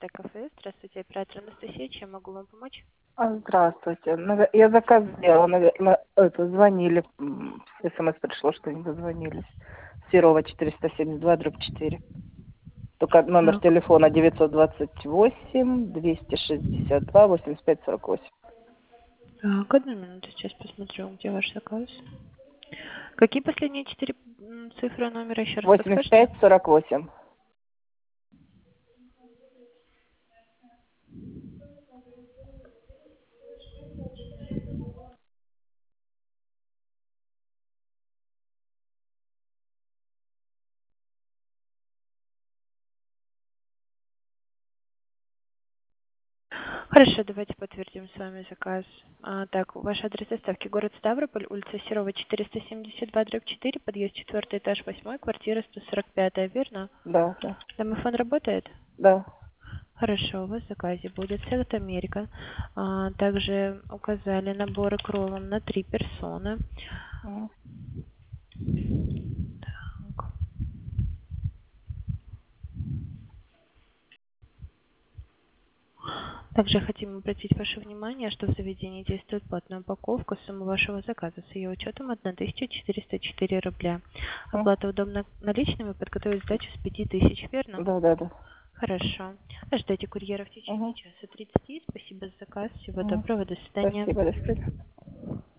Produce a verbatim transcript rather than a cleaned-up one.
Артек кафе. Здравствуйте, оператор Анастасия. Чем могу вам помочь? А, Здравствуйте. Нав- Я заказ сделала, наверное, это, звонили, м, смс пришло, что не дозвонились. Серова четыреста семьдесят два, дробь четыре. Только номер Так, телефона девятьсот двадцать восемь двести шестьдесят два восемьдесят пять сорок восемь. так, одну минуту, сейчас посмотрю, где ваш заказ. Какие последние четыре м, цифры номера, еще раз восемьдесят подскажете? пять сорок восемь. Хорошо, давайте подтвердим с вами заказ. А, так, ваш адрес доставки город Ставрополь, улица Серова четыреста семьдесят два, дробь четыре, подъезд четвертый этаж, восьмой, квартира сто сорок пять, верно? Да, да, Домофон работает? да. Хорошо, у вас в заказе будет South America. А, также указали наборы к роллам на три персоны. М. Так. Также хотим обратить ваше внимание, что в заведении действует платная упаковка. Сумма вашего заказа с ее учетом тысяча четыреста четыре рубля. М. Оплата удобно наличными, подготовить сдачу с пяти тысяч, верно? Да, да, да. Хорошо. Ждите курьера в течение Угу. часа тридцати. Спасибо за заказ. Всего Угу. доброго. До свидания. Спасибо, до свидания.